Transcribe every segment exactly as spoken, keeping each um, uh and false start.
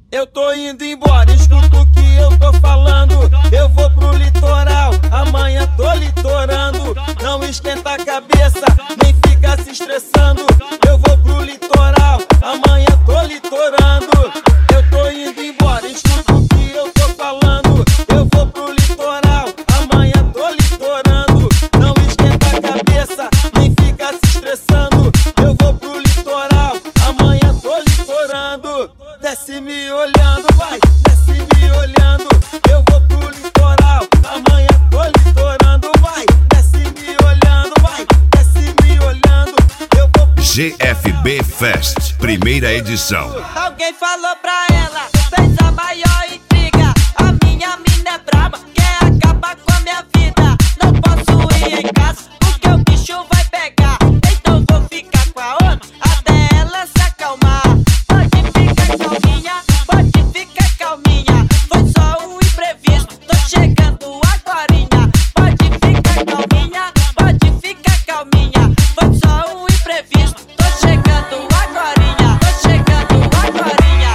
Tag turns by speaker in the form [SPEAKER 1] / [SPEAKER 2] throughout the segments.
[SPEAKER 1] Eu tô indo embora, escuta o que eu tô falando. Eu vou pro litoral, amanhã tô litorando. Não esquenta a cabeça, nem fica se estressando. Eu vou pro litoral, amanhã tô litorando. Eu tô indo embora, escuta o que eu tô falando. Eu vou pro litoral, amanhã tô litorando. Não esquenta a cabeça, nem fica se estressando. Eu vou pro litoral, amanhã tô litorando. Desce me olhando, vai, desce me olhando. Eu vou pro litoral, amanhã tô litorando, vai. Desce me olhando, vai, desce me olhando. Eu vou pro
[SPEAKER 2] G F B Fest, primeira edição.
[SPEAKER 3] Alguém falou pra ela, fez a maior intriga. A minha mina é braba, quer acabar com a minha vida. Não posso ir em casa, porque o bicho vai pegar. Então vou ficar com a outra, até ela se acalmar. Pode ficar calminha, pode ficar calminha. Foi só um imprevisto, tô chegando agorinha. Pode ficar calminha, pode ficar calminha. Foi só um imprevisto, tô chegando agorinha. Tô chegando agorinha.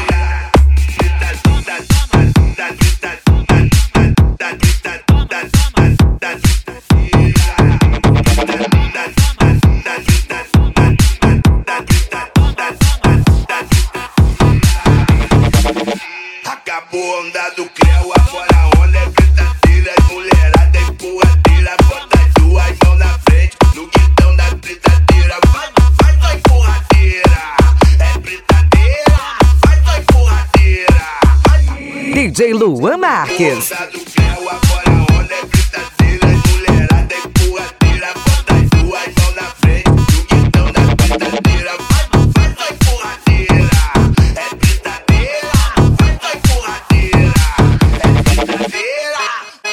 [SPEAKER 4] Acabou a onda do creu, agora a onda é gritadeira. Mulherada empurradeira, bota as duas mãos na frente no guidão da britadeira. Vai, vai, vai, empurradeira. É britadeira, vai, vai, empurradeira.
[SPEAKER 5] D J Luan Marques.
[SPEAKER 4] Onda do creu, agora a onda é gritadeira. Mulherada empurradeira, bota as duas mãos na frente no guidão da britadeira. Vai, vai, vai, empurradeira. É britadeira, vai, vai, empurradeira. É britadeira.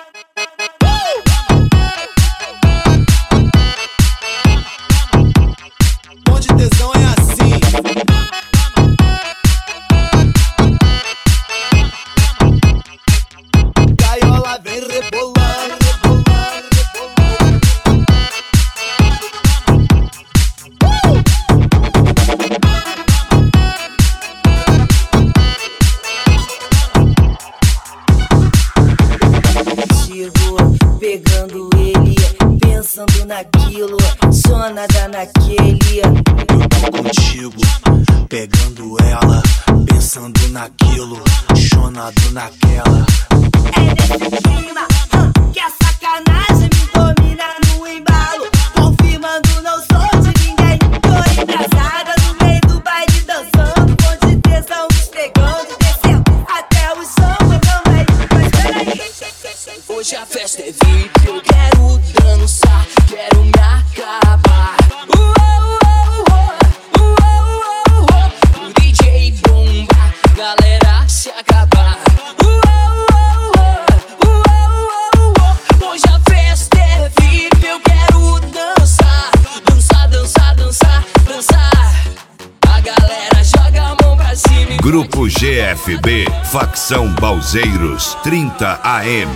[SPEAKER 1] Bonde tesão é assim. Gaiola vem rebolando, rebolando, rebolando.
[SPEAKER 6] Chegou pegando ele, pensando naquilo, só nada naquele.
[SPEAKER 7] Eu tô contigo, pegando ela, pensando naquilo, chonado naquela.
[SPEAKER 6] É nesse clima, hum, que a sacanagem me domina no embalo. Confirmando, não sou de ninguém. Tô embrasada no meio do baile dançando. Com de tesão esfregando, descendo até o chão. Eu também, mas peraí.
[SPEAKER 3] Hoje a festa é V I P, eu quero dançar, quero me acabar. Uou, uou, uou, uou, uou. O D J bomba, galera se acabar. Uou, uou, uou, uou, uou. Hoje a festa é V I P, eu quero dançar, dançar, dançar, dançar, dançar. A galera joga a mão pra cima.
[SPEAKER 2] Grupo G F B, Facção Balzeiros, trinta A M.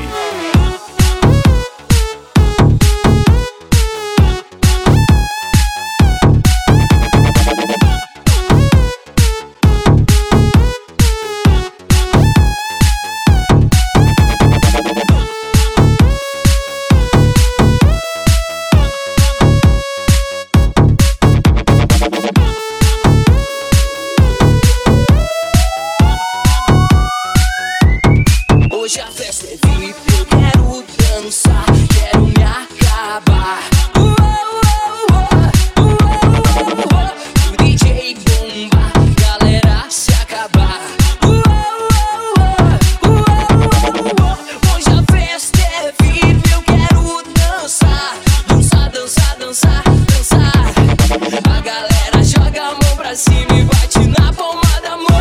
[SPEAKER 3] Hoje a festa é V I P, eu quero dançar, quero me acabar. Uou, uou, uou, uou, uou. O D J bomba, galera se acabar. Uou, uou, uou, uou, uou. Hoje a festa é V I P, eu quero dançar, dançar, dançar, dançar, dançar. A galera joga a mão pra cima e bate na palma da mão.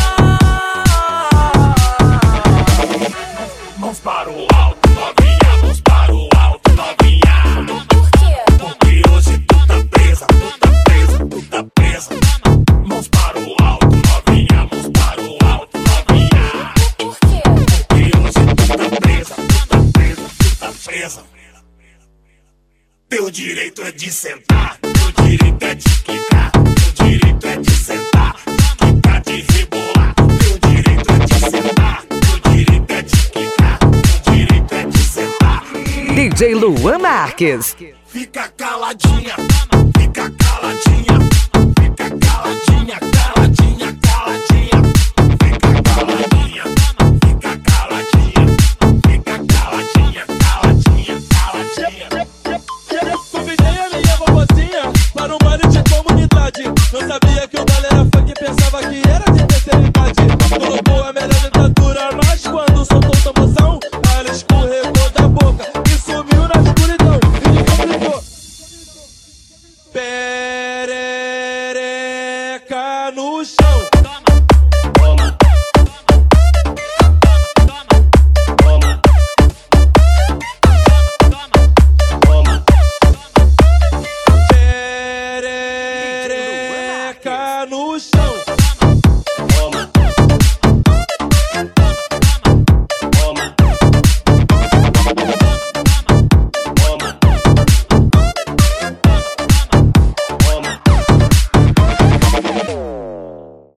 [SPEAKER 4] Mãos para o alto, novinha, mãos para o alto, novinha.
[SPEAKER 6] Por quê?
[SPEAKER 4] Porque hoje tu tá presa, tu tá presa, tu tá presa. Mãos para o alto, novinha, mãos para o alto, novinha.
[SPEAKER 6] Por quê?
[SPEAKER 4] Porque hoje tu tá presa, tu tá presa, tu tá presa. Teu direito é de sentar, teu direito é de quicar, teu direito é de sentar, de quicar, de rebolar. Teu direito é
[SPEAKER 5] D J Luan Marques.
[SPEAKER 7] Fica caladinha, fica caladinha.